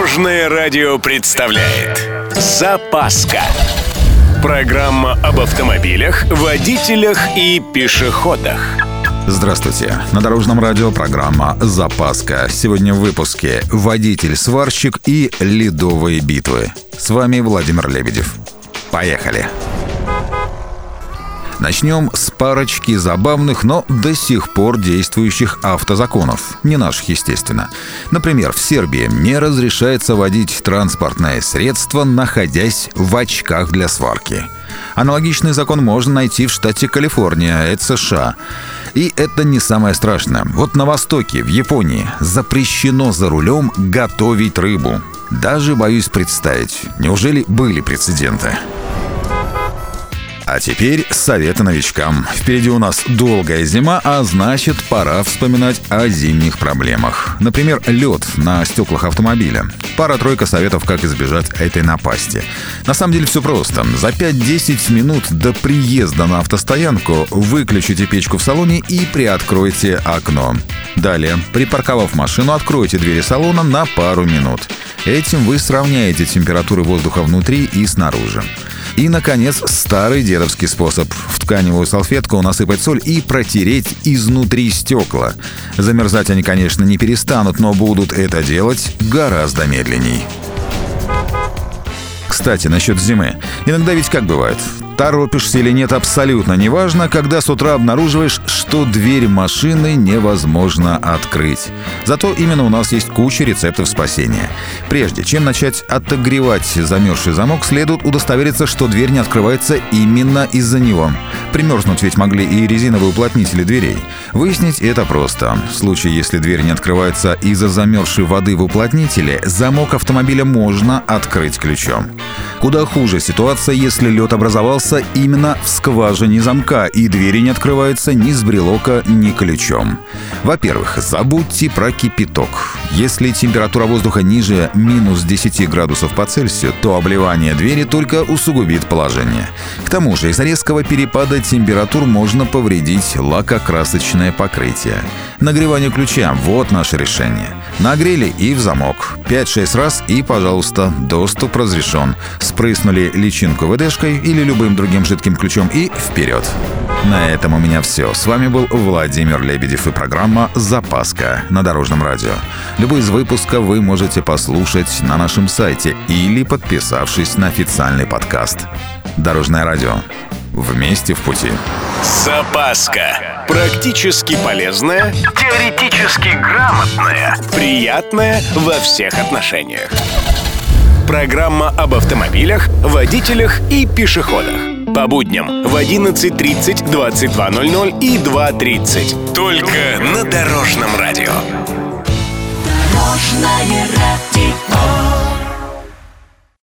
Дорожное радио представляет «Запаска». Программа об автомобилях, водителях и пешеходах. Здравствуйте. На Дорожном радио программа «Запаска». Сегодня в выпуске «Водитель-сварщик» и «Ледовые битвы». С вами Владимир Лебедев. Поехали! Начнем с парочки забавных, но до сих пор действующих автозаконов. Не наших, естественно. Например, в Сербии не разрешается водить транспортное средство, находясь в очках для сварки. Аналогичный закон можно найти в штате Калифорния, это США. И это не самое страшное. Вот на Востоке, в Японии, запрещено за рулем готовить рыбу. Даже боюсь представить, неужели были прецеденты? А теперь советы новичкам. Впереди у нас долгая зима, а значит, пора вспоминать о зимних проблемах. Например, лед на стеклах автомобиля. Пара-тройка советов, как избежать этой напасти. На самом деле все просто. За 5-10 минут до приезда на автостоянку выключите печку в салоне и приоткройте окно. Далее, припарковав машину, откройте двери салона на пару минут. Этим вы сравняете температуры воздуха внутри и снаружи. И, наконец, старый дедовский способ. В тканевую салфетку насыпать соль и протереть изнутри стекла. Замерзать они, конечно, не перестанут, но будут это делать гораздо медленней. Кстати, насчет зимы. Иногда ведь как бывает? Торопишься или нет, абсолютно неважно, когда с утра обнаруживаешь, что дверь машины невозможно открыть. Зато именно у нас есть куча рецептов спасения. Прежде чем начать отогревать замерзший замок, следует удостовериться, что дверь не открывается именно из-за него. Примерзнуть ведь могли и резиновые уплотнители дверей. Выяснить это просто. В случае, если дверь не открывается из-за замерзшей воды в уплотнителе, замок автомобиля можно открыть ключом. Куда хуже ситуация, если лед образовался именно в скважине замка, и двери не открываются ни с брелока, ни ключом. Во-первых, забудьте про кипяток. Если температура воздуха ниже минус 10 градусов по Цельсию, то обливание двери только усугубит положение. К тому же из-за резкого перепада температур можно повредить лакокрасочное покрытие. Нагревание ключа – вот наше решение. Нагрели и в замок. 5-6 раз и, пожалуйста, доступ разрешен. Спрыснули личинку ВДшкой или любым другим жидким ключом и вперед. На этом у меня все. С вами был Владимир Лебедев и программа «Запаска» на Дорожном радио. Любой из выпусков вы можете послушать на нашем сайте или подписавшись на официальный подкаст. Дорожное радио. Вместе в пути. Запаска. Практически полезная, теоретически грамотная, приятная во всех отношениях. Программа об автомобилях, водителях и пешеходах. По будням в 11:30, 22:00 и 2:30. Только на Дорожном радио.